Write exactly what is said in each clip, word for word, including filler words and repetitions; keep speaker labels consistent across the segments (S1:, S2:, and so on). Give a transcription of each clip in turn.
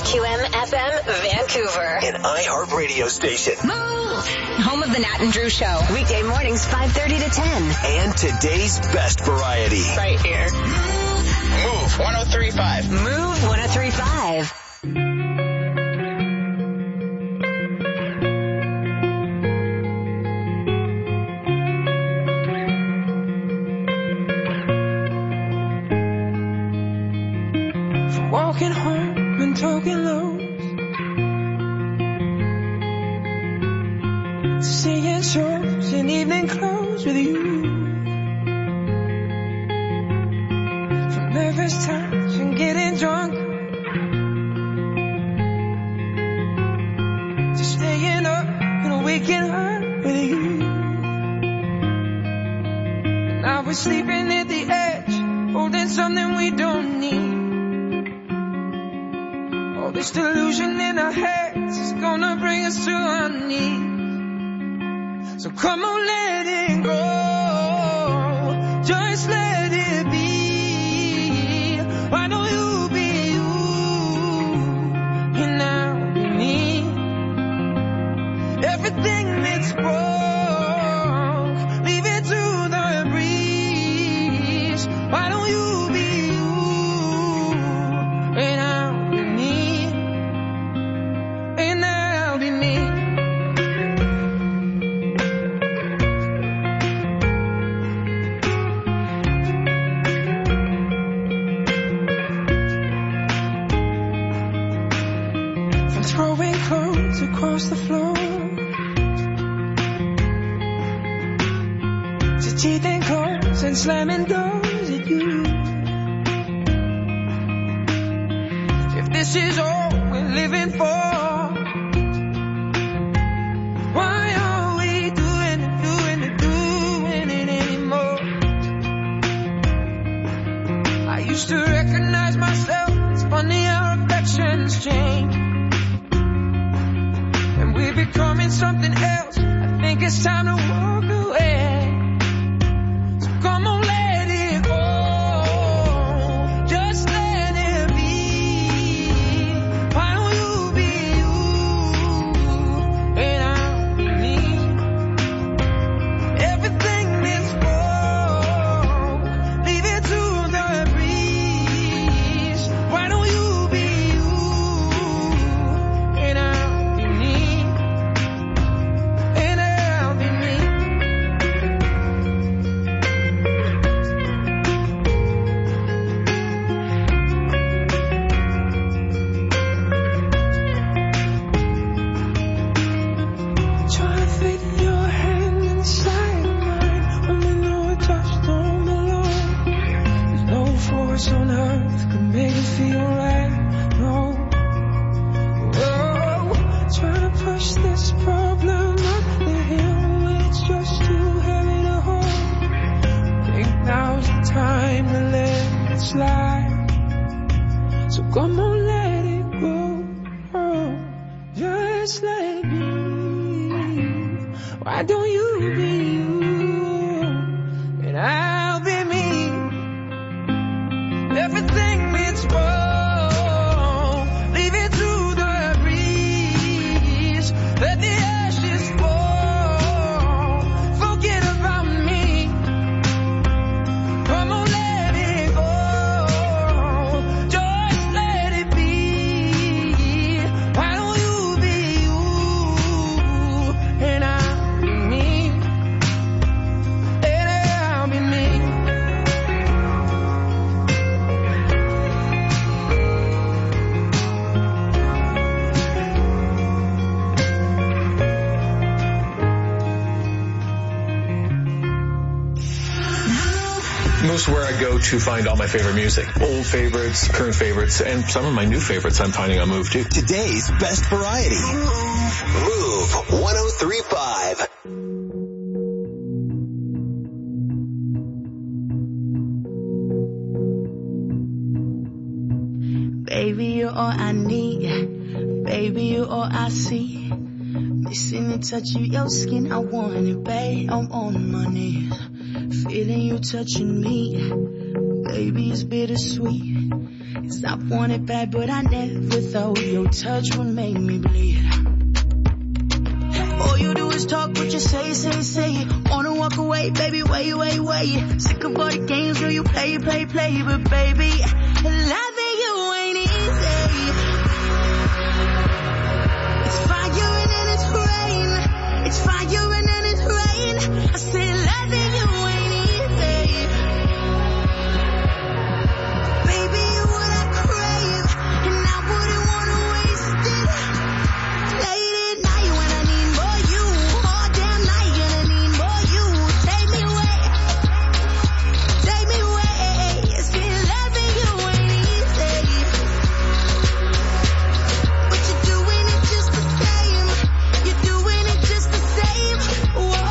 S1: Q M F M Vancouver.
S2: An iHeart radio station.
S1: Move! Home of the Nat and Drew Show. Weekday mornings five thirty to ten.
S2: And today's best variety.
S1: Right here.
S3: Move one oh three point five.
S1: Move one oh three point five.
S4: Walking home and talking lows, seeing shows in evening clothes with you. From nervous touch and getting drunk, to staying up and waking up with you. And I was sleeping at the edge, holding something we don't need. All this delusion in our heads is gonna bring us to our knees. So come on, let it go. Just let it be. Why don't you be you? And I'll be me. Everything that's broke, leave it to the breeze. Why don't you be you? And I'll across the floor, to teeth and claws and slamming doors at you. If this is all we're living for, why are we doing it, doing it, doing it anymore? I used to recognize myself. It's funny how affections change. We're becoming something else. I think it's time to walk away. So come on, let it go. Just let it be. Why don't you be you? And I'll be me. Everything that's broke, leave it to the breeze. Why don't you be you? And I'll be me. On earth could make it feel right. No, oh, trying to push this problem up the hill when it's just too heavy to hold. Think now's the time to let it slide. So come on, let it go. Oh, just let it be. Why don't you be you? And I'll be me. Everything means wrong. Leave it to the breeze. Let the ashes fall. Forget about me. Come on, let it go. Just let it be. Why don't you be you? And I'll be me. And I'll be me.
S5: Moose, where I go to find all my favorite music. Old favorites, current favorites, and some of my new favorites I'm finding on Move too.
S2: Today's best variety. Move one oh three point five.
S6: Baby, you're all I need. Baby, you're all I see. Missing the touch of your skin, I want it, babe. I'm on my knees, feeling you touching me. Baby, it's bittersweet. 'Cause I want it bad, but I never thought your touch would make me bleed. All you do is talk what you say, say, say. Wanna walk away, baby, wait, wait, wait. Sick of all the games where you play, play, play. But baby, loving you ain't easy. It's fire and then it's rain. It's fire and then it's rain. I say loving you ain't easy. Baby, you're what I crave, and I wouldn't wanna waste it. Late at night when I need more you, all damn night gonna need more you. Take me away, take me away. See, loving you ain't easy, but you're doing it just the same. You're doing it just the same. Whoa,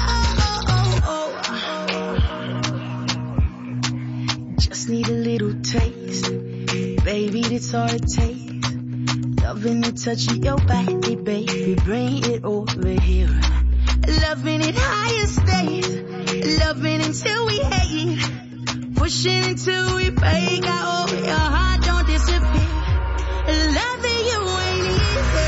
S6: just need a little taste, baby. That's all it takes. Loving the touch of your body, baby. Bring it over here. Loving it higher stays. Loving until we hate. Pushing until we break. I hope your heart don't disappear. Loving you ain't easy.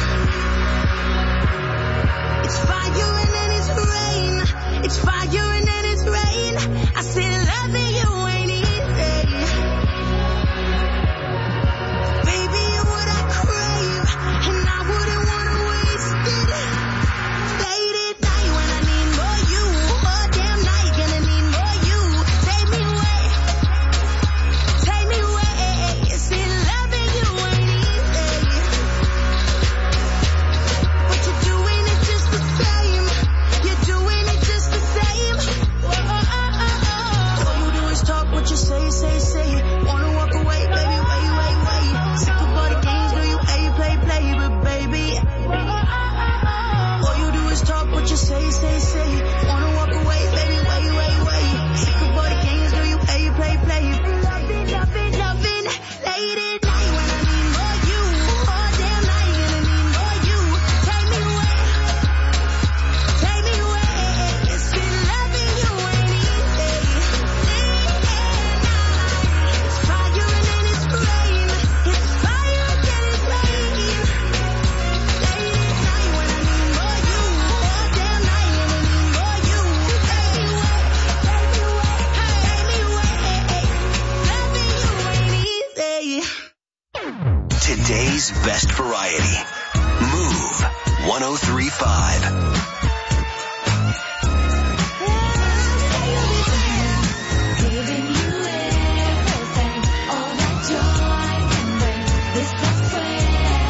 S6: It's fire and then it's rain. It's fire and then it's rain. I said loving you ain't easy. Baby, you're what I crave, and I wouldn't wanna waste it. Late at night when I need more you, all damn night gonna need more you. Take me away, take me away. See, loving you ain't easy, but you're doing it just the same. You're doing it just the same. Whoa, all you do is talk what you say, say, say. Wanna walk away, baby, wait, wait, wait. Sick of all the games, do you play, play, play, but baby, all you do is talk what you say, say, say. Wanna walk away, baby, wait, wait, wait. Sick of all the games, do you play, play, play. Loving, loving, loving. Late at night when I need more you, all damn night gonna need more you. Take me away, take me away. See, loving you ain't easy. It's fire and then it's rain. It's fire and then it's rain. Late at night when I need more you, all damn night gonna need more you. Take me away, take me away, take me away. Loving you ain't easy.
S2: Today's best variety. Move one oh three point five.
S7: Giving you everything, all that joy can bring. This I swear.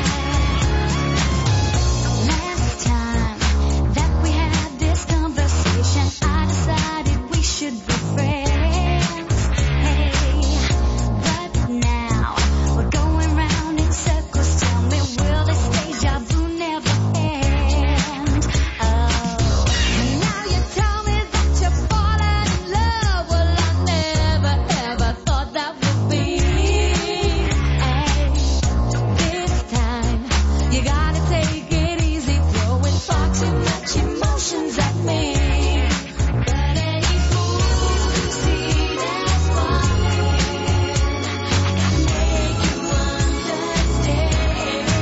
S7: Last time that we had this conversation, I decided we should be friends. Hey, but now we're going round in circles. Tell me, will this deja vu never end? Oh, now you tell me that you're falling in love. Well, I never ever thought that would be. Hey, this time you gotta take it easy, throwing far too much emotions at me. But any fool who sees that's falling, I gotta make you understand.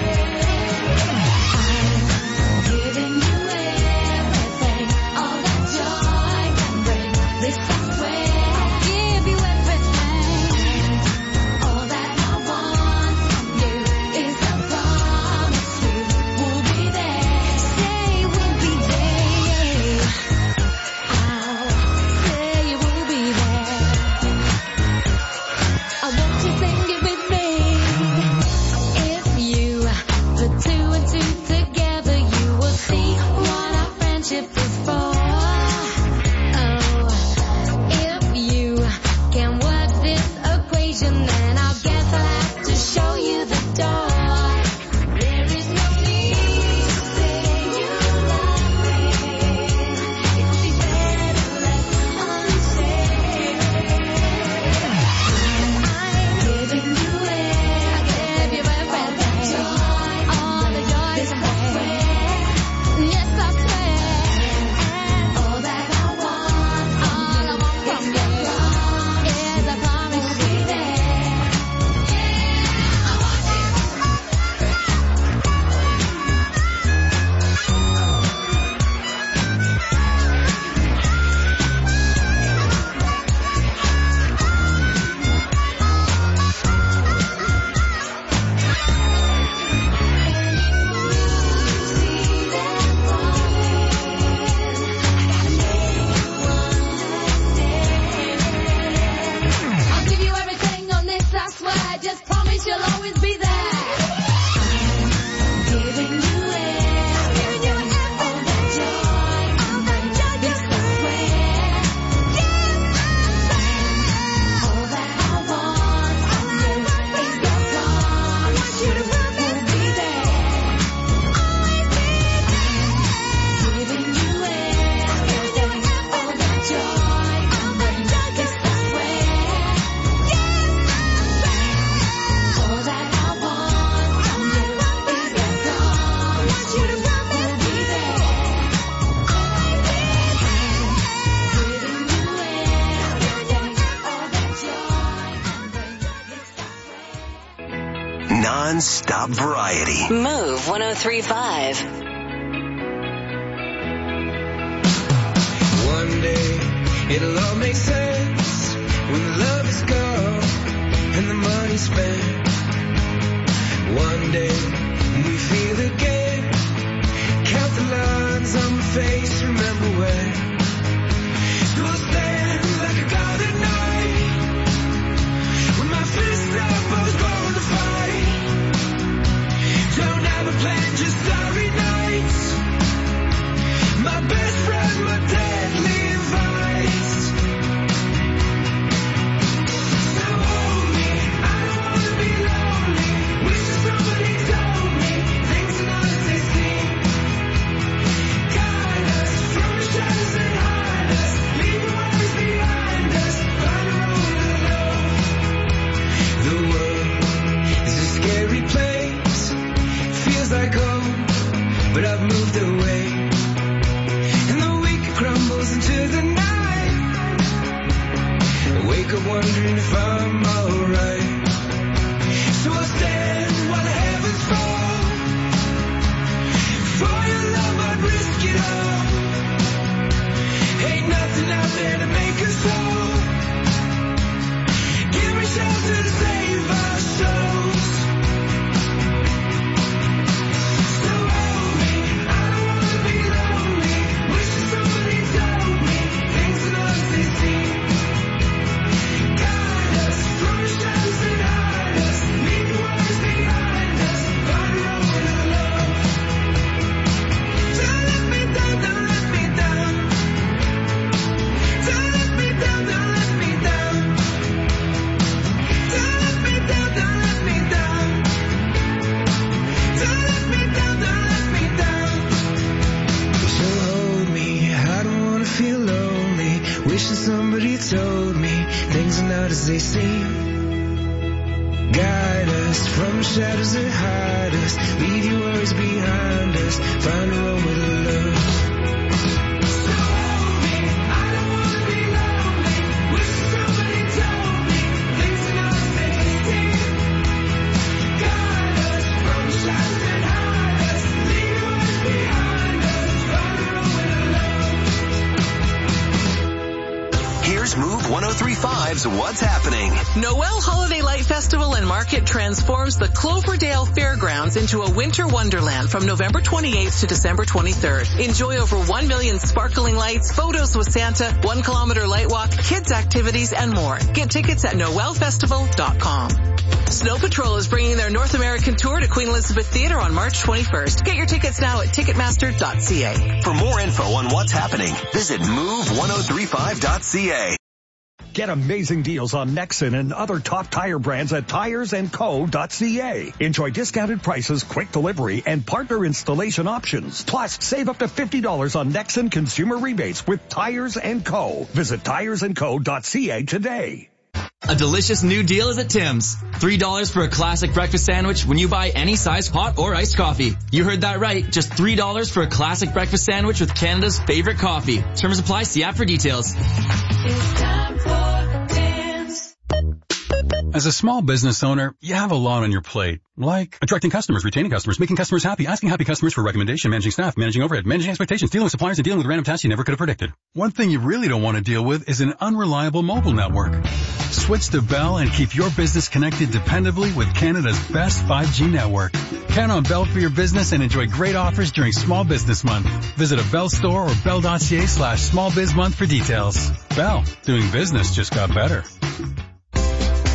S7: I'm giving you everything, all that joy can bring. This I swear, I'll give you everything. All that I want from you is a promise you will be there. Say we'll be there. I'll say you will be there. I want you sing it with me. If you put two and two together, you will see what our friendship is for. Oh, if you can work this equation, then I guess I'll have to show you the door. There is no need to say you love me. It'll be better left unsaid. I'm giving you everything. I gave you everything. All the joy, all the joy. This I swear. Yes, I swear. just promise you'll always be there. Giving you everything, all that joy, all that joy, yes I swear. Yes I swear. All that I want from you is your promise. I want you to promise be there, always be there. Giving you everything, all that joy, all that joy, yes I swear. Yes I swear. All that I want from you is your promise. I want you to promise be there, always be there. Giving you everything, all that joy, all that joy, yes I swear.
S2: Non-stop variety.
S1: Move one oh three point five.
S4: One day it'll all make sense when the love is gone and the money spent. One day when we feel again, count the lines on my face, remember when. So I'll stand like a god at night, with my fist up, I was born to fight. Don't have a plan, just starry nights. My best friend, my deadly advice. So hold me, I don't wanna be lonely. Wish somebody told me things are not as they seem. Guide us from the shadows that hide us. Leave the worries behind us. Find a road alone. The world is a scary place. Feels like home, but I've moved away. And the week crumbles into the night. I wake up wondering if I'm alright. So I'll stand while the heavens fall. For your love I'd risk it all. Ain't nothing out there to make us whole. Give me shelter to save our souls. So hold me, I don't wanna be lonely. Wish somebody told me things are not as they seem. Guide us from the shadows that hide us. Leave the worries behind us. Find a road alone. Don't let me down, don't let me down. Don't let me down, don't let me down. Don't let me down, don't let me down. Don't let me down, don't let me down. So hold me, I don't wanna feel lonely. Wishing somebody told me things are not as they seem. Guide us from the shadows that hide us. Leave your worries behind us. Find a road with love. So hold me, I don't wanna be lonely. Wish somebody told me things are not as they seem. Guide us from the shadows that hide us. Leave your worries behind us. Find a road with love.
S2: Here's Move one oh three point five's What's Happening.
S8: Noel Holiday Light Festival and Market transforms the Cloverdale Fairgrounds into a winter wonderland from November twenty-eighth to December twenty-third. Enjoy over one million sparkling lights, photos with Santa, one kilometer light walk, kids activities, and more. Get tickets at noel festival dot com. Snow Patrol is bringing their North American tour to Queen Elizabeth Theatre on March twenty-first. Get your tickets now at ticketmaster dot c a.
S2: For more info on what's happening, visit move one oh three five dot c a.
S9: Get amazing deals on Nexen and other top tire brands at tires and co dot c a. Enjoy discounted prices, quick delivery, and partner installation options. Plus, save up to fifty dollars on Nexen consumer rebates with Tires and Co. Visit tires and co dot c a today.
S10: A delicious new deal is at Tim's. three dollars for a classic breakfast sandwich when you buy any size hot or iced coffee. You heard that right. Just three dollars for a classic breakfast sandwich with Canada's favorite coffee. Terms apply. See app for details.
S7: It's time for Tim's.
S11: As a small business owner, you have a lot on your plate, like attracting customers, retaining customers, making customers happy, asking happy customers for recommendation, managing staff, managing overhead, managing expectations, dealing with suppliers, and dealing with random tasks you never could have predicted. One thing you really don't want to deal with is an unreliable mobile network. Switch to Bell and keep your business connected dependably with Canada's best five G network. Count on Bell for your business and enjoy great offers during Small Business Month. Visit a Bell store or bell dot c a slash small biz month for details. Bell, doing business just got better.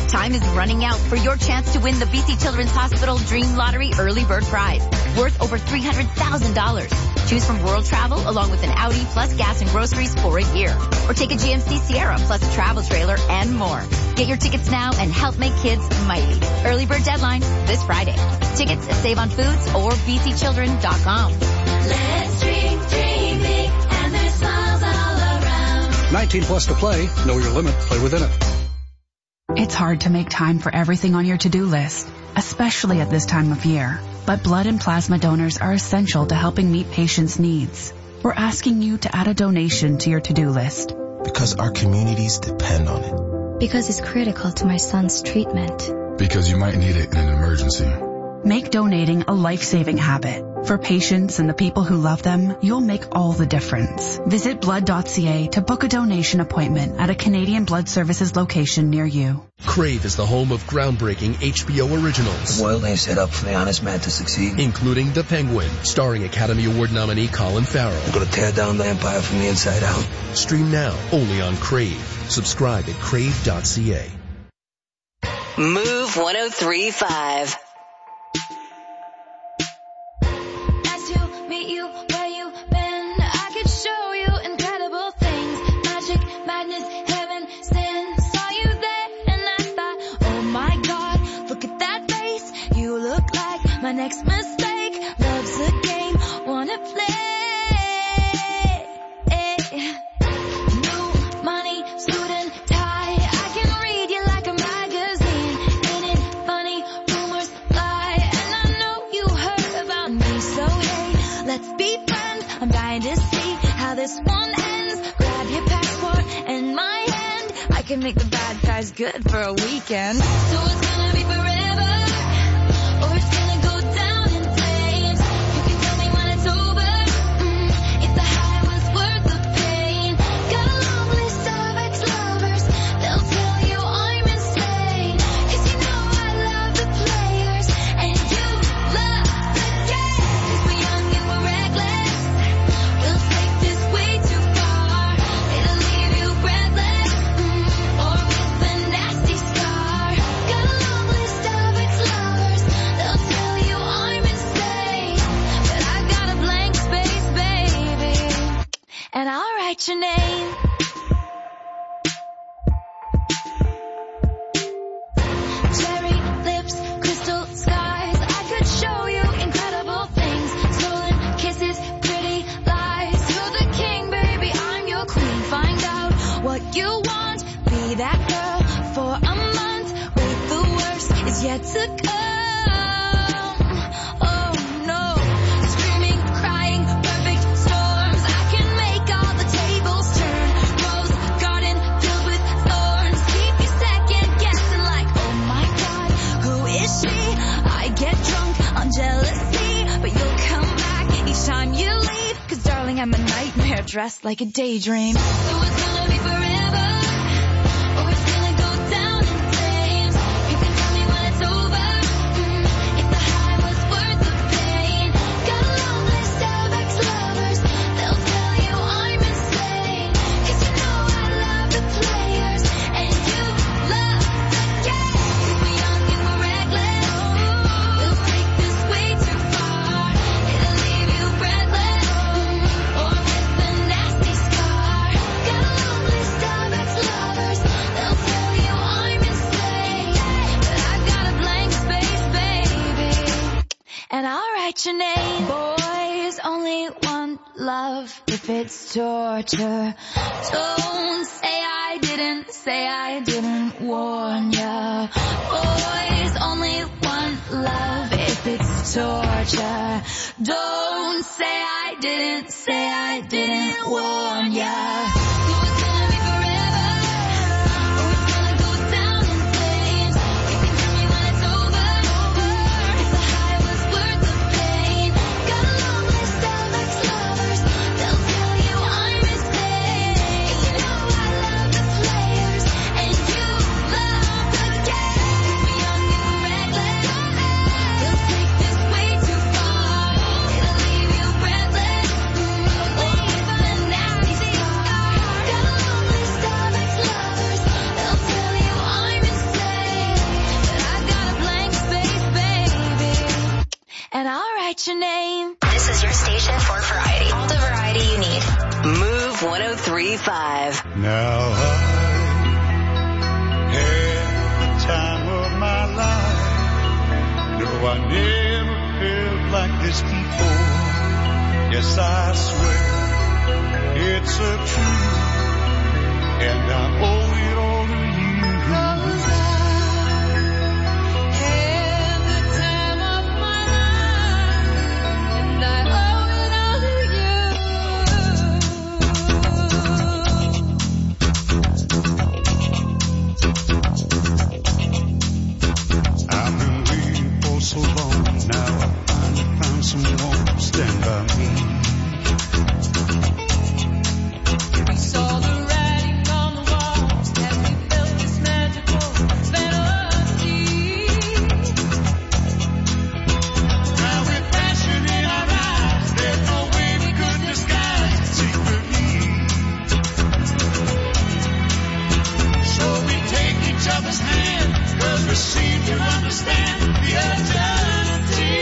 S12: Time is running out for your chance to win the B C Children's Hospital Dream Lottery Early Bird Prize, worth over three hundred thousand dollars. Choose from world travel along with an Audi plus gas and groceries for a year. Or take a G M C Sierra plus a travel trailer and more. Get your tickets now and help make kids mighty. Early bird deadline this Friday. Tickets at save on foods or b c children dot com.
S7: Let's dream, dream big, and there's smiles all around.
S13: nineteen plus to play. Know your limit. Play within it.
S14: It's hard to make time for everything on your to-do list, especially at this time of year. But blood and plasma donors are essential to helping meet patients' needs. We're asking you to add a donation to your to-do list.
S15: Because our communities depend on it.
S16: Because it's critical to my son's treatment.
S17: Because you might need it in an emergency.
S14: Make donating a life-saving habit. For patients and the people who love them, you'll make all the difference. Visit blood dot c a to book a donation appointment at a Canadian Blood Services location near you.
S18: Crave is the home of groundbreaking H B O originals.
S19: The world ain't set up for the honest man to succeed.
S18: Including The Penguin, starring Academy Award nominee Colin Farrell.
S19: I'm gonna tear down the empire from the inside out.
S18: Stream now, only on Crave. Subscribe at crave dot c a.
S1: Move one oh three point five.
S7: Meet you where you've been. I could show you incredible things. Magic, madness, heaven, sin. Saw you there and I thought, oh my God, look at that face. You look like my next mistake. Love's a game, wanna play. New money, suit and tie. I can read you like a magazine. Ain't it funny? Rumors lie. And I know you heard about me, so hey, let's be friends. I'm dying to see how this one ends. Grab your passport and my hand. I can make the bad guys good for a weekend. So it's gonna be forever, or it's gonna go down in flames. You can tell me when it's over, mm, if the high was worth the pain. Got a long list of ex-lovers. They'll tell you I'm insane. 'Cause you know I love the players and you love the game. 'Cause we're young and we're reckless. We'll take this way too far. It'll leave you breathless, mm, or with a nasty scar. Got a long list of ex-lovers. They'll tell you I'm insane, but I've got a blank space, baby, and I'll write your name. Cherry lips, crystal skies. I could show you incredible things. Stolen kisses, pretty lies. You're the king, baby, I'm your queen. Find out what you want. Be that girl for a month. Wait, the worst is yet to come. Oh no. Screaming, crying, perfect storms. I can make all the tables turn. Rose garden filled with thorns. Keep you second guessing like, oh my God, who is she? I get drunk on jealousy, but you'll come back each time you leave. 'Cause darling, I'm a nightmare dressed like a daydream. So it's gonna be forever, or it's gonna go down in flames. You can tell me when it's over, mm, if the high was worth the pain. Got a long list of ex-lovers. They'll tell you I'm insane. 'Cause you know I love the players and you love the game. 'Cause we're young and we're reckless. We'll take this way too far. It'll leave you breathless, mm, or with a nasty scar. Got a long list of ex-lovers. They'll tell you I'm insane, but I've got a blank space, baby, and I'll write your name. Boys only want love if it's torture. Don't say I didn't, say I didn't warn ya. Boys only want love if it's torture. Don't say I didn't, say I didn't warn ya. So it's gonna be forever, or it's gonna go down in flames. You can tell me when it's over, if the high was worth the pain. Got a long list of ex-lovers. They'll tell you I'm insane. 'Cause you know I love the players and you love the game. 'Cause we're young and we're reckless. We'll take this way too far. It'll leave you breathless, mm, or with a nasty what's your name?
S1: This is your station for variety. All the variety you need.
S8: Move one oh three point five.
S20: Now I had the time of my life. No, I never felt like this before. Yes, I swear it's a truth, and I owe it all to you. 'Cause I
S7: Had the time of my life, and I owe it all to
S20: I've been waiting for so long. Now I finally found someone to stand by me.
S7: We saw the writing on the walls as we felt this magical fantasy.
S20: Now with passion in our eyes, there's no way we could disguise it secretly. So we take each other's hand, 'cause we seem to understand the urgency.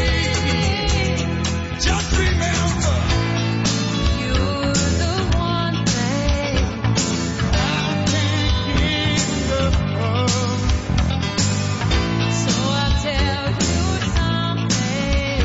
S20: Just remember,
S7: You're the one thing
S20: I can't get enough of.
S7: So I'll tell you something.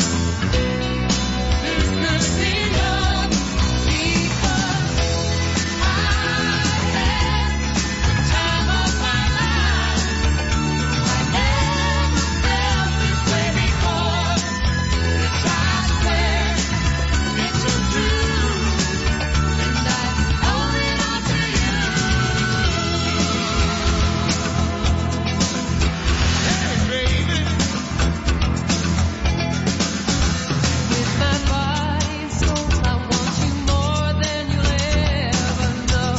S7: This could be love because I had the time of my life. I never felt this way before. Yes, I swear it's a truth, and I owe it all to you.
S20: Hey, baby.
S7: With my body and soul, I want you more than you'll ever know.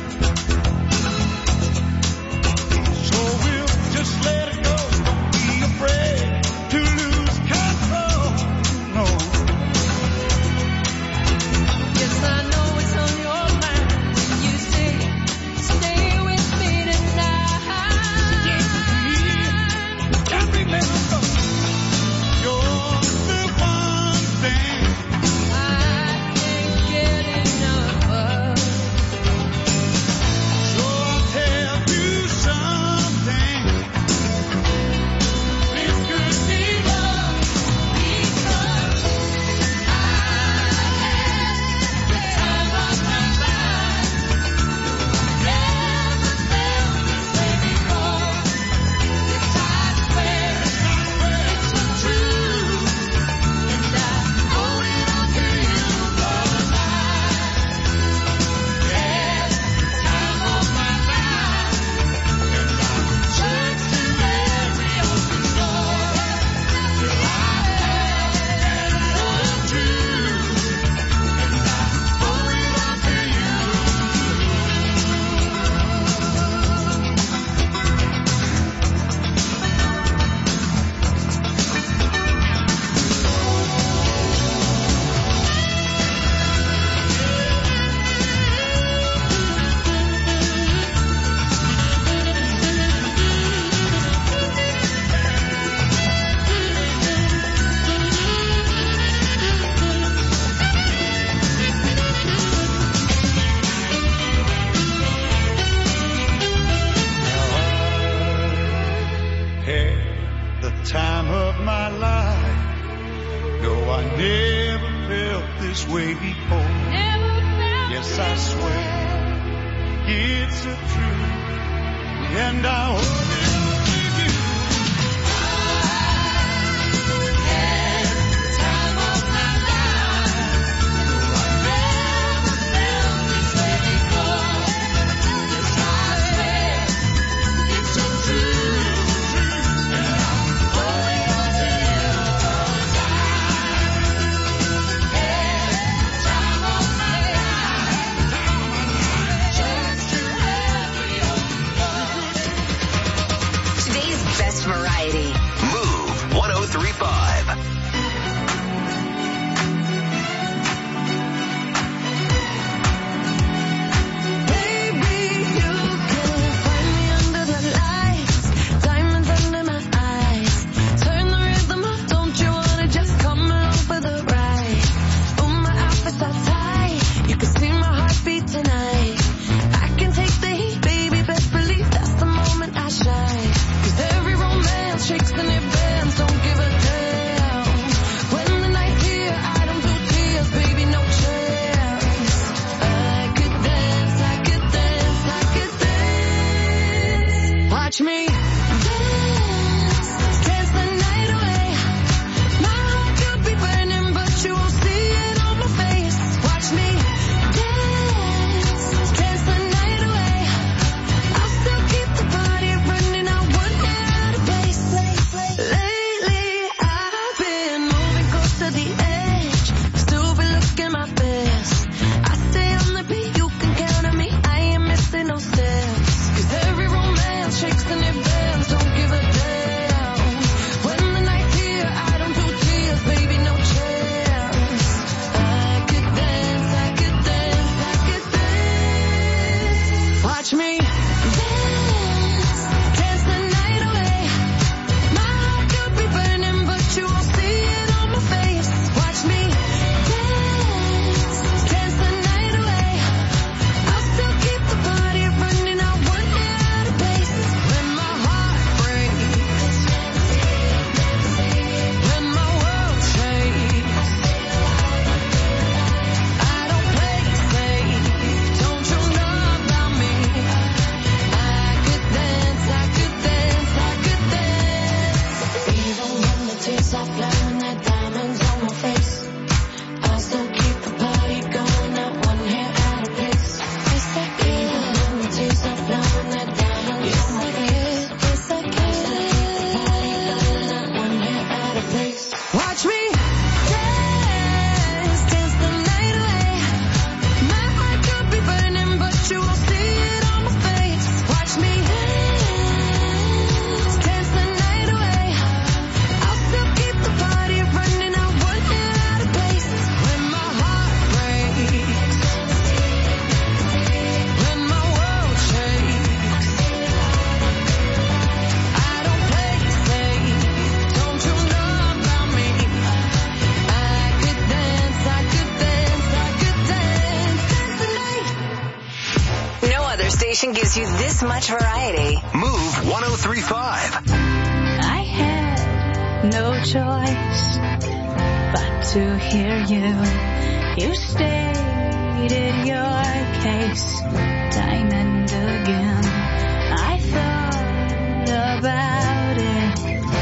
S20: So we'll just let it go. Don't be afraid to lose control. No.
S7: Yes, I know it's on your mind. You say, stay with me tonight.
S20: Can't remember. You're the one thing
S7: I can't get enough of.
S20: So I'll tell you something. This could be love
S7: Because I had the time of my life. Never felt this way before. Yes, I swear it's a truth, and I owe it all to you. 'Cause I had the time of my life, and I searched through every open door till I found the truth, and I owe it all to you.
S20: had the time of my life. No, I never felt this way before.
S7: Never felt
S20: Yes, I swear it's a truth, and I owe it all to you.
S7: had the time of my life. I never felt this way before. Yes, I swear it's a truth, and I owe it all to you. 'Cause I had the time of my life. Searched through every open door.
S1: Today's best variety.
S2: Move one oh three point five.
S6: Baby, you can find me under the lights, diamonds under my eyes. Turn the rhythm up, don't you wanna just call
S1: station gives you this much variety.
S2: Move one oh three point five.
S6: I had no choice but to hear you. You stated your case time and again. I thought about it.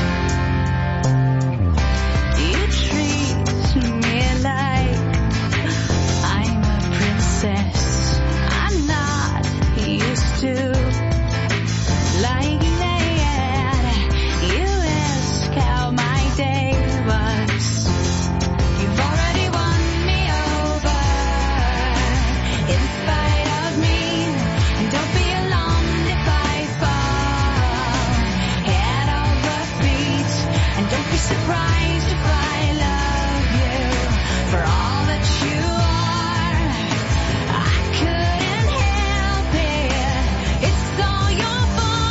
S6: You treat me like I'm a princess. I'm not used to like that. You ask how my day was. You've already won me over in spite of me. And don't be alarmed if I fall head over feet. And don't be surprised if I love you for all that you are. I couldn't help it. It's all your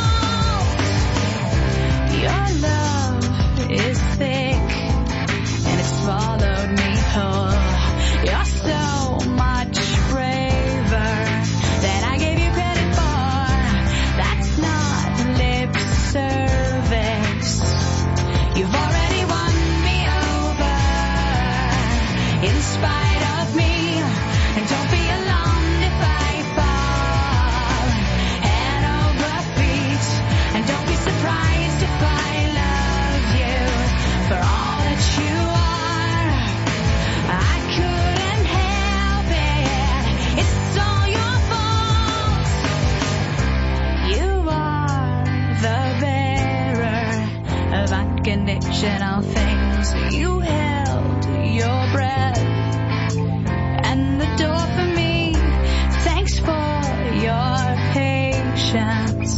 S6: fault. Your love is thick and it swallowed me whole. You're so much braver than I gave you credit for. That's not lip service. You've already won me over in spite of me. And don't be alarmed if I fall head over feet. And don't be surprised if I love you for all that you are. I couldn't help it. It's all your fault. You are the bearer of unconditional things. You held your breath and the door for me. Thanks for your patience.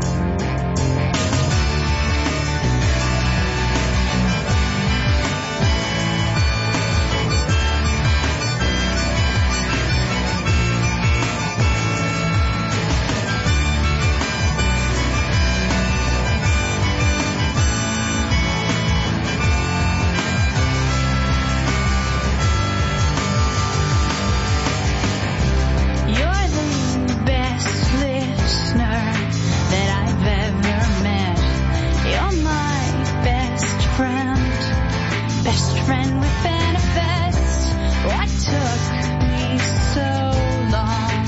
S6: You're the best listener that I've ever met. You're my best friend, best friend with benefits. What took me so long?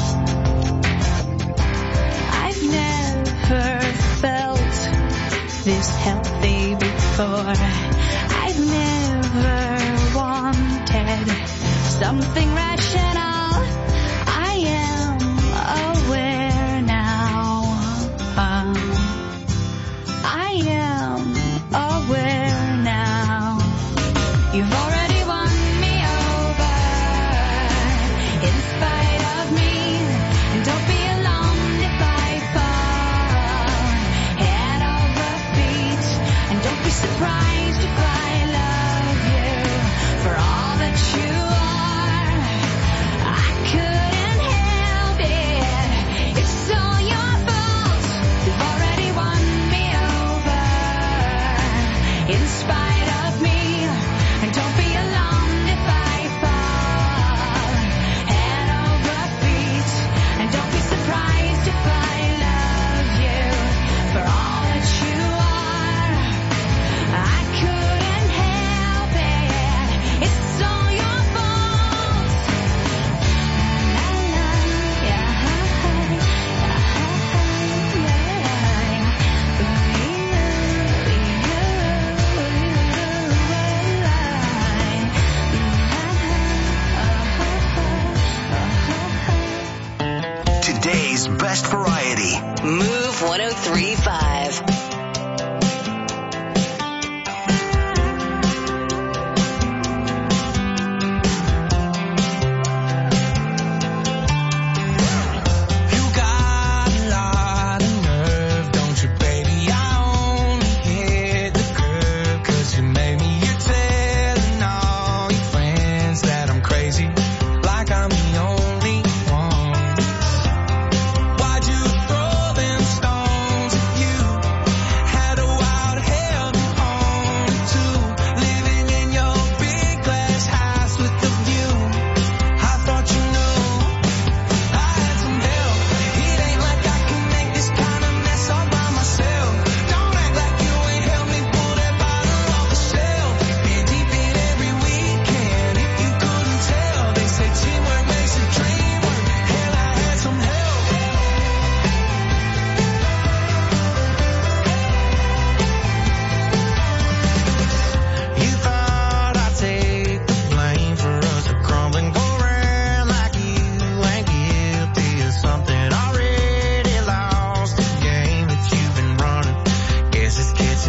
S6: I've never felt this healthy before. I've never wanted something rational. I am aware now. Um, I am aware now. You've already won me over in spite of me. And don't be alarmed if I fall head over feet. And don't be surprised if I love you for all that you are. I couldn't help it. It's all your fault. You've already won me over in spite of me. And don't be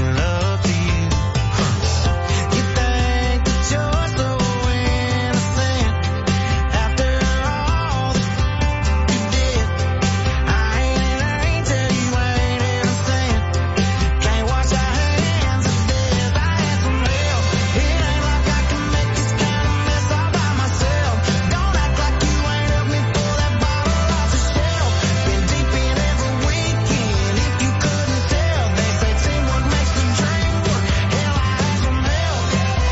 S4: making love to you. You think that you're so innocent after all that you did. I ain't, I ain't tell you I ain't innocent. Can't wash our hands of death. I had some help. It ain't like I can make this kind of mess all by myself. Don't act like you ain't helped me pull that bottle off the shelf. Been deep in every weekend. If you couldn't tell, they say teamwork makes the dream work. Hell, I had some help.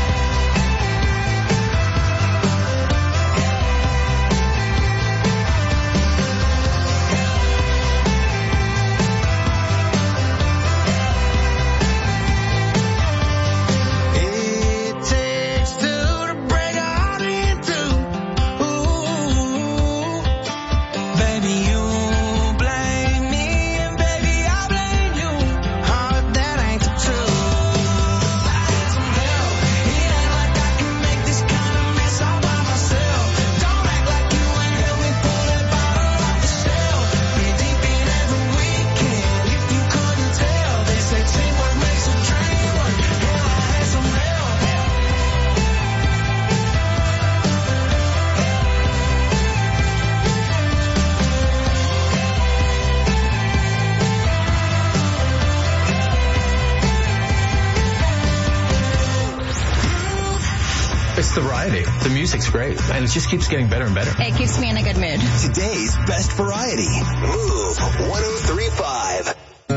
S4: It takes two to break a heart in two. Ooh, baby, you blame me, and baby, I blame you. Oh, that ain't the truth. I had some help. It ain't like I can make this kind of mess all by myself. Don't act like you ain't helped me pull that bottle off the shelf. Been deep in every weekend. If you couldn't tell, they say teamwork makes a dream work. Hell, I had some help.
S5: It's the variety. The music's great, and it just keeps getting better and better.
S1: It keeps me in a good mood.
S2: Today's best variety. Move one oh three five.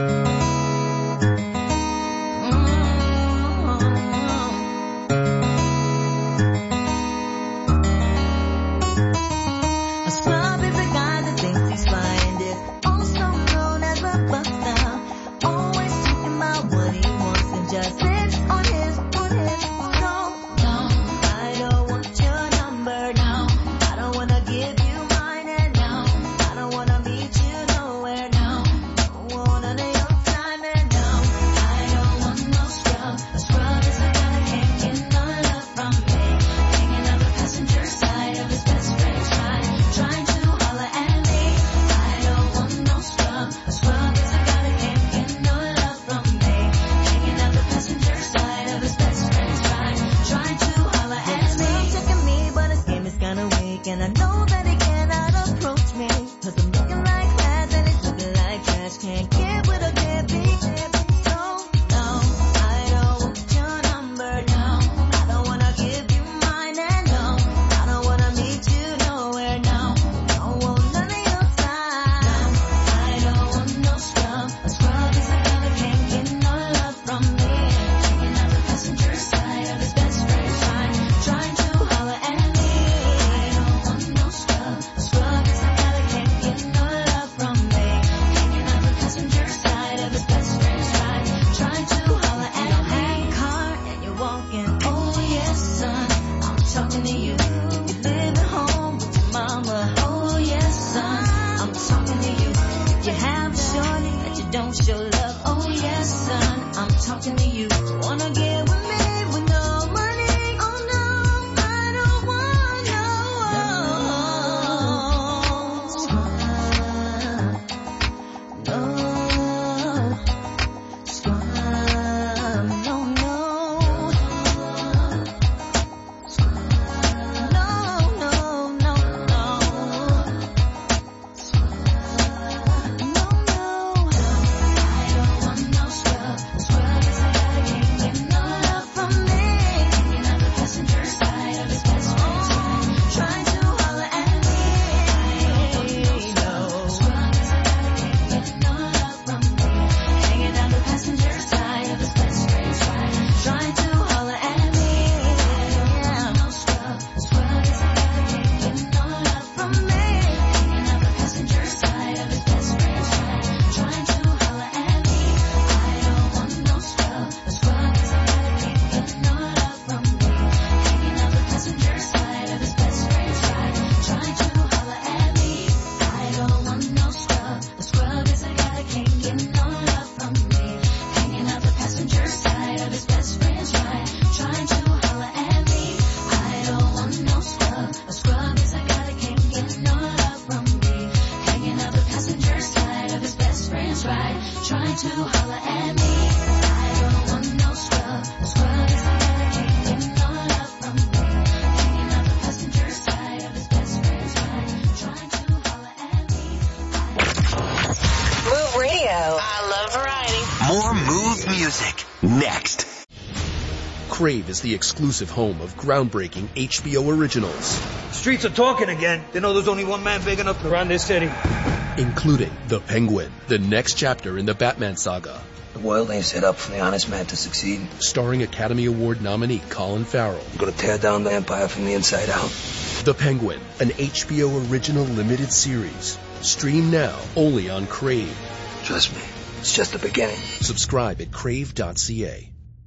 S6: A scrub is a guy that thinks he's fine, is also known as a buster. Always talking about what he wants and just sits on his, on his. No, no, I don't want your number. No, I don't wanna give you mine, and no, I don't wanna meet you nowhere. No, don't want none of your time, and no, I don't want no scrub. A scrub is a guy that can't get no love from me, hanging on the passenger side of his best friend's ride, trying to holler at me. I don't want no scrub. A scrub is a guy that can't get no love from me, hanging on the passenger side of his best friend's ride, trying to holler at me. He's checking me, but his game is kinda weak, and I know that he cannot approach me, 'cause I'm looking like class and he's looking like trash. Can't get with a deadbeat. No, no, I don't want your number. No, I don't wanna give you mine, and no, I don't wanna meet you nowhere. No, don't want none of your time. No, I don't want no scrub. A scrub is a guy that can't get no love from me, hanging on the passenger side of his best friend's ride, trying to holler at me. I don't want no scrub. A scrub is a guy that can't get no love from me, hanging on the passenger side of his best friend's ride, trying to holler at me. You have a car and you're walking. Oh yes, son, I'm talking to you. You live at home with your mama. Oh yes, son, I'm talking to you. You have a shorty that you don't show love. Oh yes, son, I'm talking to you. Wanna get with me with no money? Oh no, I don't want no scrub. No scrub. No, no. No, no, no, no. No, no. I don't want no scrub. Scrub is a guy that can't get no love
S2: music, next.
S18: Crave is the exclusive home of groundbreaking H B O originals.
S19: Streets are talking again. They know there's only one man big enough to run this city.
S18: Including The Penguin, the next chapter in the Batman saga.
S19: The world ain't set up for the honest man to succeed.
S18: Starring Academy Award nominee Colin Farrell.
S19: I'm gonna tear down the empire from the inside out.
S18: The Penguin, an H B O original limited series. Stream now, only on Crave.
S19: Trust me, it's just the beginning.
S18: Subscribe at crave dot c a.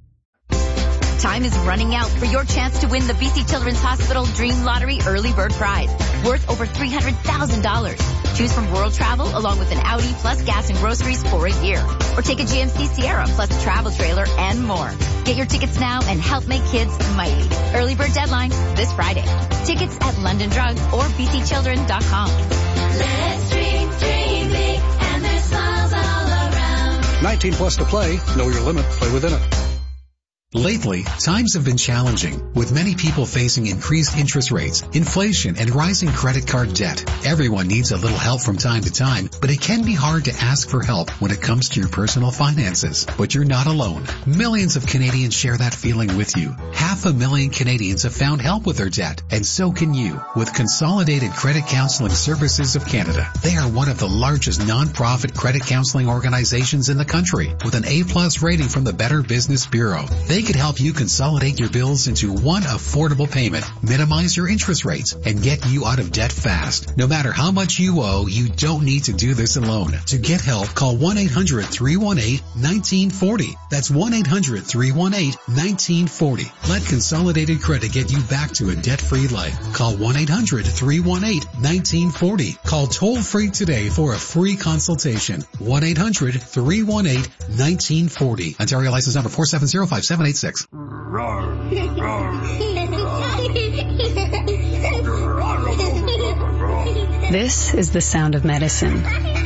S12: Time is running out for your chance to win the B C Children's Hospital Dream Lottery Early Bird Prize, worth over three hundred thousand dollars. Choose from World Travel along with an Audi plus gas and groceries for a year. Or take a G M C Sierra plus a travel trailer and more. Get your tickets now and help make kids mighty. Early bird deadline this Friday. Tickets at London Drugs or b c children dot com.
S7: Let's dream, dream big, and there's smiles all around.
S13: nineteen plus to play. Know your limit. Play within it.
S21: Lately, times have been challenging, with many people facing increased interest rates, inflation, and rising credit card debt. Everyone needs a little help from time to time, but it can be hard to ask for help when it comes to your personal finances. But you're not alone. Millions of Canadians share that feeling with you. Half a million Canadians have found help with their debt, and so can you, with Consolidated Credit Counseling Services of Canada. They are one of the largest non-profit credit counseling organizations in the country, with an A-plus rating from the Better Business Bureau. They could help you consolidate your bills into one affordable payment, minimize your interest rates, and get you out of debt fast. No matter how much you owe, you don't need to do this alone. To get help, call one eight hundred three one eight one nine four zero. That's one eight hundred three one eight one nine four zero. Let Consolidated Credit get you back to a debt-free life. Call one eight hundred three one eight one nine four zero. Call toll-free today for a free consultation. one eight hundred three one eight one nine four zero. Ontario license number four seven zero five seven eight six.
S14: This is the sound of medicine.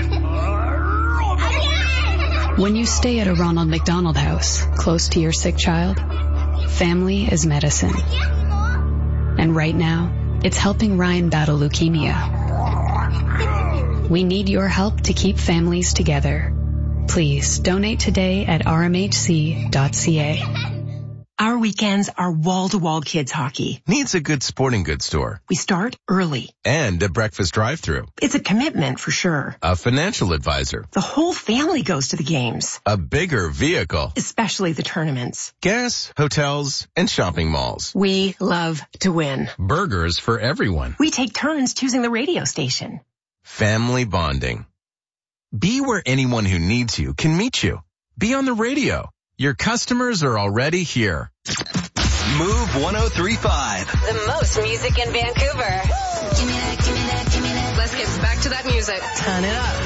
S14: When you stay at a Ronald McDonald House, close to your sick child, family is medicine. And right now, it's helping Ryan battle leukemia. We need your help to keep families together. Please donate today at r m h c dot c a.
S22: Our weekends are wall-to-wall kids hockey.
S23: Needs a good sporting goods store.
S22: We start early.
S23: And a breakfast drive-through.
S22: It's a commitment for sure.
S23: A financial advisor.
S22: The whole family goes to the games.
S23: A bigger vehicle.
S22: Especially the tournaments.
S23: Gas, hotels, and shopping malls.
S22: We love to win.
S23: Burgers for everyone.
S22: We take turns choosing the radio station.
S23: Family bonding. Be where anyone who needs you can meet you. Be on the radio. Your customers are already here.
S2: Move one oh three point five.
S1: The most music in Vancouver.
S7: Give me that, give me that, give me that.
S8: Let's get back to that music. Turn it up.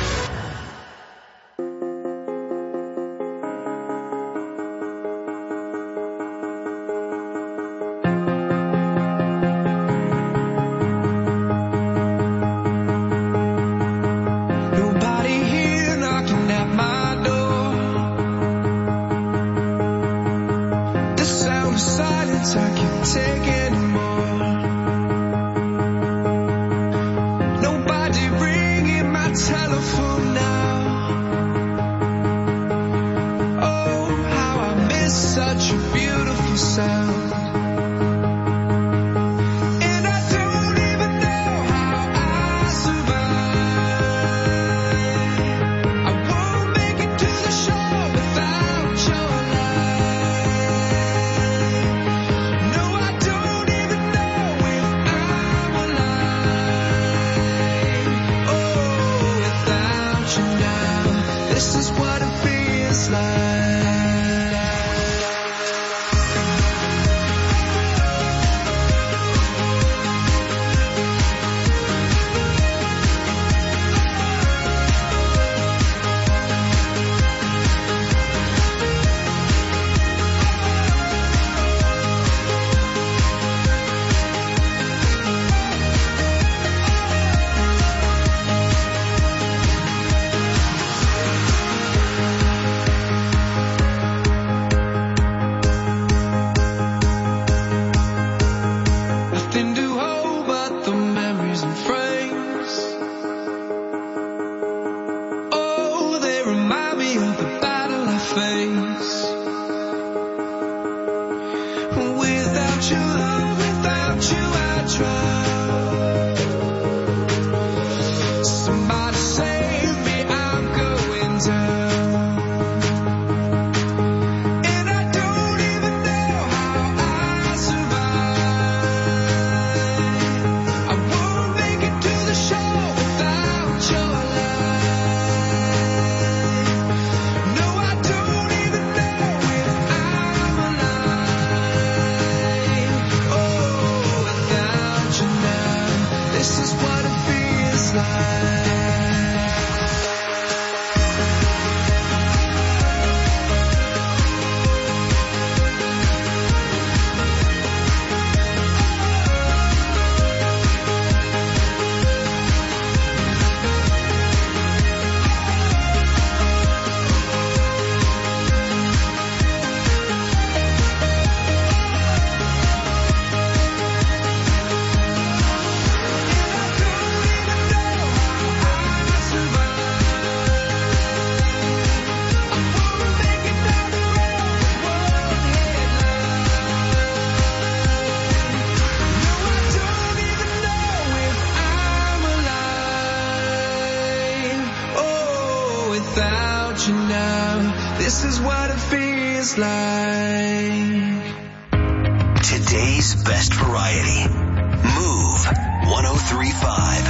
S4: This is what it feels like.
S2: Today's best variety. Move one oh three point five.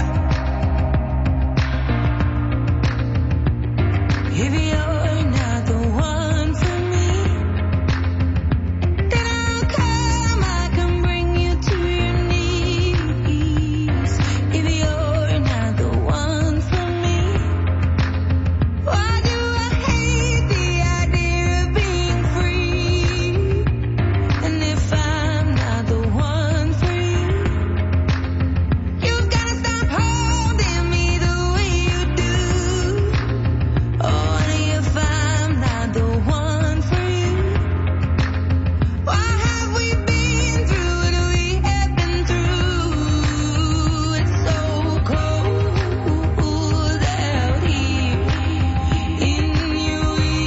S6: If you're not the one for me, then I'll come, I can bring you to your knees. If you're not the one for me, why do I hate the idea of being free? And if I'm not the one for you, you've gotta stop holding me the way you do. Only if I'm not the one for you, why have we been through what we have been through? It's so cold out here in your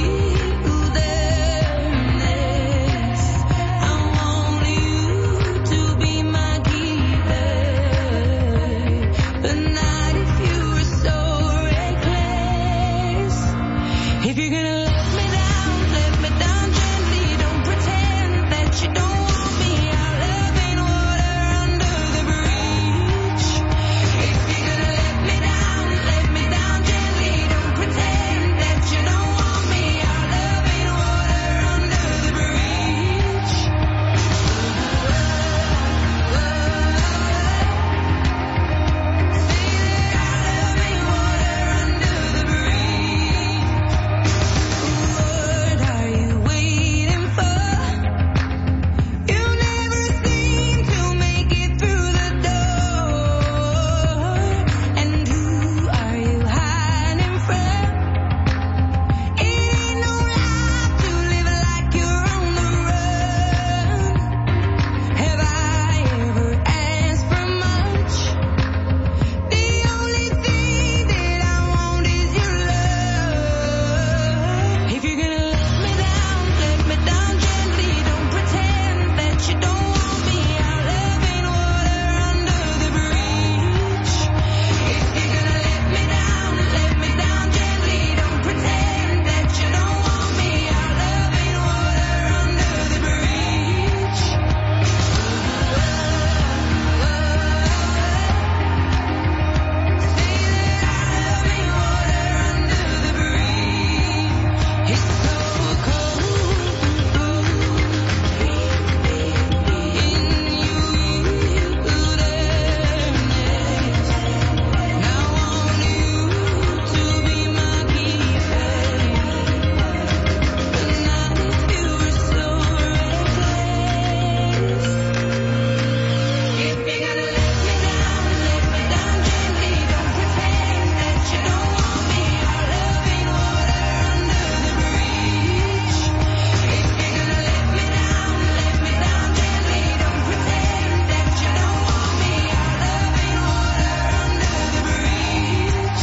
S6: wilderness. I want you to be my keeper, but not if you were so reckless. If you're gonna let me down, let me down gently. Don't pretend that you don't want me. Our love ain't water under the bridge. If you're gonna let me down, let me down gently. Don't pretend that you don't want me. Our love ain't water under the bridge. What are you waiting for? You never seem to make it through the door. And who are you hiding from? It ain't no life to live like you're on the run. Have I ever asked for much? The only thing that I want is your love. If you're gonna let me down, let me down gently. Don't pretend that you don't want me. Our love ain't water under the bridge. If you're gonna let me down, let me down gently. Don't pretend that you don't want me. Our love ain't water under the bridge. It's so cold in your wilderness. I want you to be my keeper, but not if you were so reckless. If you're gonna let me down, let me down gently. Don't pretend that you don't want me. Our love ain't water under the bridge. If you're gonna let me down, let me down gently. Don't pretend that you don't want me. Our love ain't water under the bridge.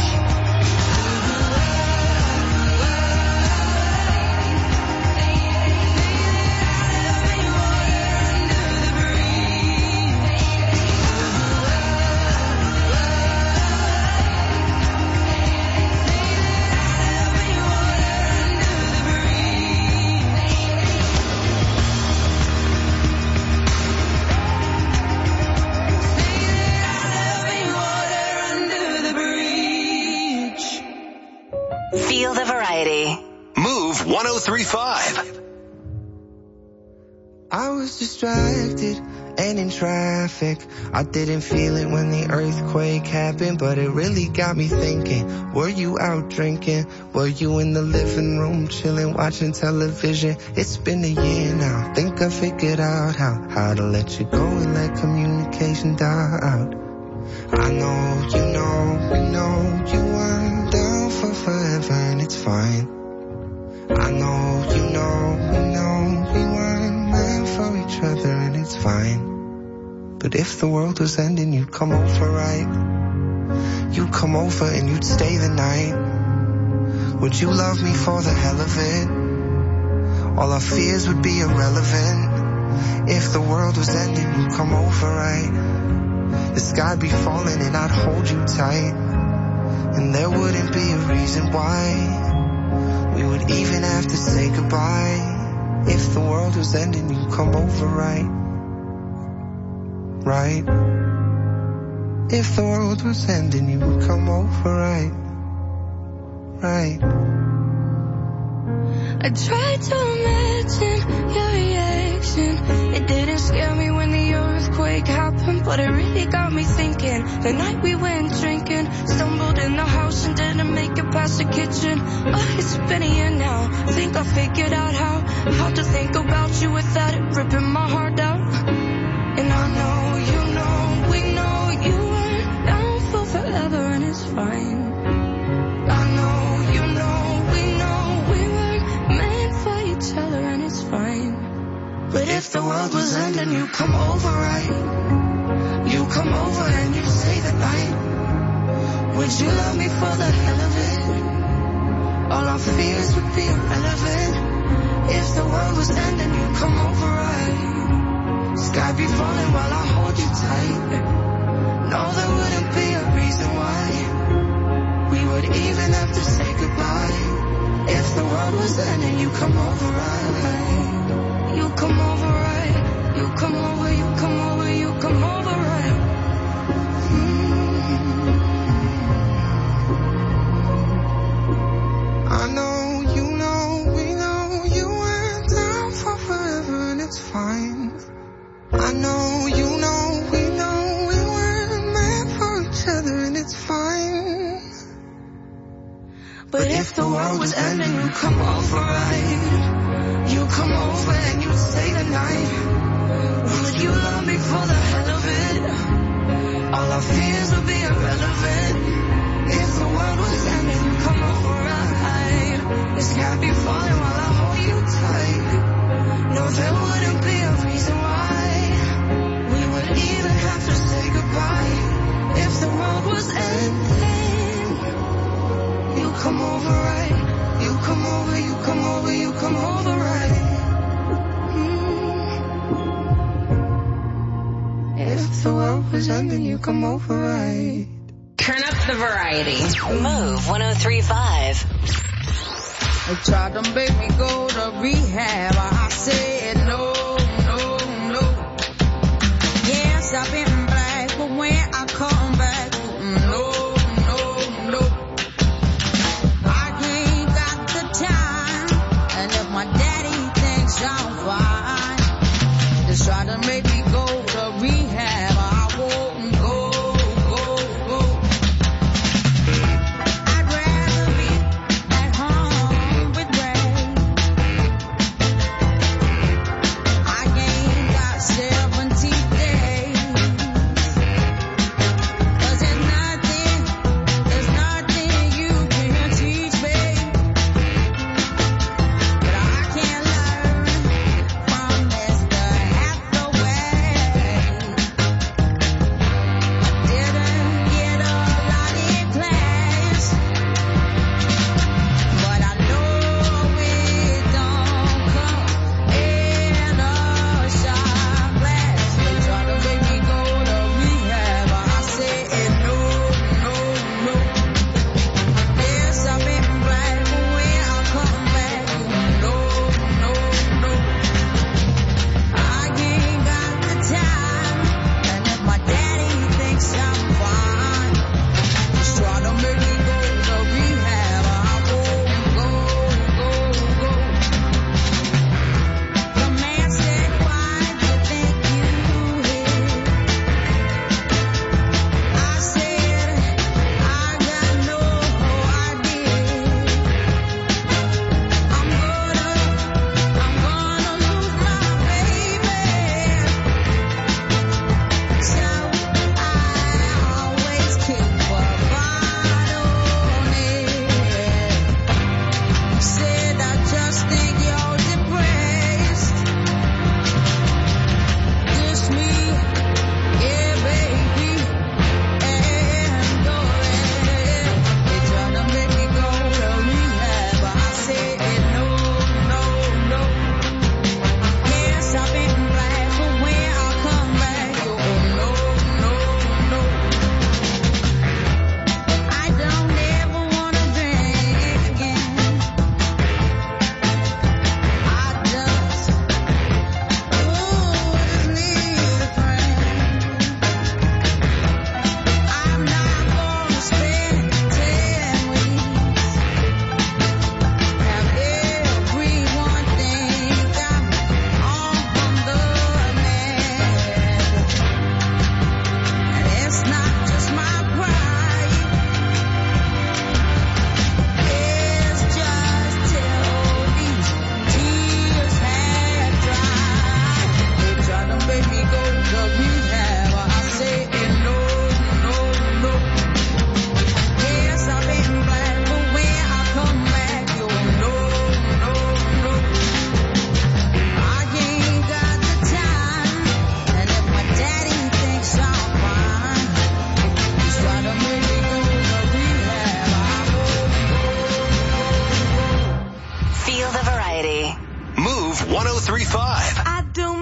S1: Feel the variety.
S2: Move one oh three point five.
S3: I was distracted and in traffic. I didn't feel it when the earthquake happened, but it really got me thinking. Were you out drinking? Were you in the living room chilling, watching television? It's been a year now. Think I figured out how, how to let you go and let communication die out. I know, you know, we know you weren't down for forever and it's fine. I know, you know, we know we weren't meant for each other and it's fine. But if the world was ending, you'd come over, right? You'd come over and you'd stay the night. Would you love me for the hell of it? All our fears would be irrelevant. If the world was ending, you'd come over, right? The sky'd be falling and I'd hold you tight. And there wouldn't be a reason why We would even have to say goodbye. If the world was ending, you'd come over, right? Right? If the world was ending, you would come over, right? Right.
S6: I tried to imagine your reaction. It didn't scare me when the earthquake happened, but it really got me thinking. The night we went drinking, stumbled in the house and didn't make it past the kitchen. Oh, it's been a year now. Think I figured out how how to think about you without it ripping my heart out. And I know, you know, we know you weren't down for forever, and it's fine. I know, you know, we know we weren't meant for each other, and it's fine. But if the world was ending, you come over, right? You come over and you stay the night. Would you love me for the hell of it? All our fears would be irrelevant. If the world was ending, you come over, right? Sky be falling while I hold you tight. No, there wouldn't be a reason why we would even have to say goodbye. If the world was ending, you come over, right? You come over, right? You come over, you come over, you come over, right? Mm-hmm.
S3: I know, you know, we know you went down for forever, and it's fine. I know, you know, we know we weren't meant for each other, and it's fine.
S6: But if the world was ending, you come over, right? You come over and you stay the night. Would you love me for the hell of it? All our fears would be irrelevant. If the world was ending, you come over, right? The sky be falling while I hold you tight. No, there wouldn't be a reason why we would even have to say goodbye. If the world was ending, you come over, right? You come over, you come over, you come over, right? Mm. If the world was ending, you come over, right?
S1: Turn up the variety. Move one oh three point five.
S9: They tried to make me go to rehab. I said no, no, no. Yes, I've been black, but when I come back, no, no, no. I ain't got the time, and if my daddy thinks I'm fine, they try to make me go to rehab. I won't go, go, go. I'd rather be at home with Ray.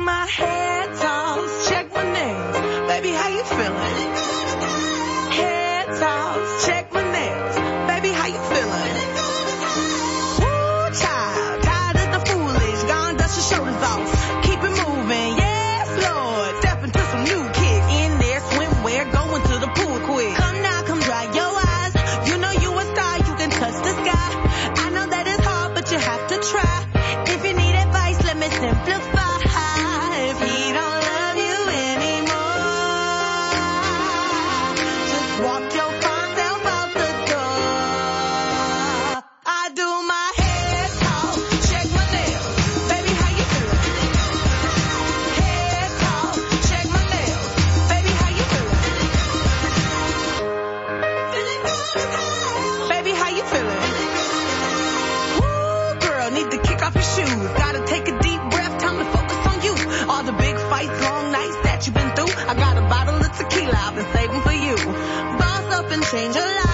S6: my hair toss, check my nails. Baby, how you feeling? Hair toss, check my nails. Baby, how you feeling? Woo, child, tired of the foolish. Gone, dust your shoulders off. Keep it moving, yes, Lord. Step into some new kids. In there, swimwear, going to the pool quick. Come now, come dry your eyes. You know you a star, you can touch the sky. I know that it's hard, but you have to try. If you need advice, let me simplify. If he don't love you anymore, just walk your fine self out the door. I do my hair talk, check my nails. Baby, how you feeling? Hair talk, check my nails. Baby, how you feeling? Baby, how you feeling? Woo, girl, need to kick off your shoes. Gotta take a deep breath, time to focus on you. All the big fights, long nights that you've been through. I got a bottle of tequila I've been saving for you. Boss up and change your life.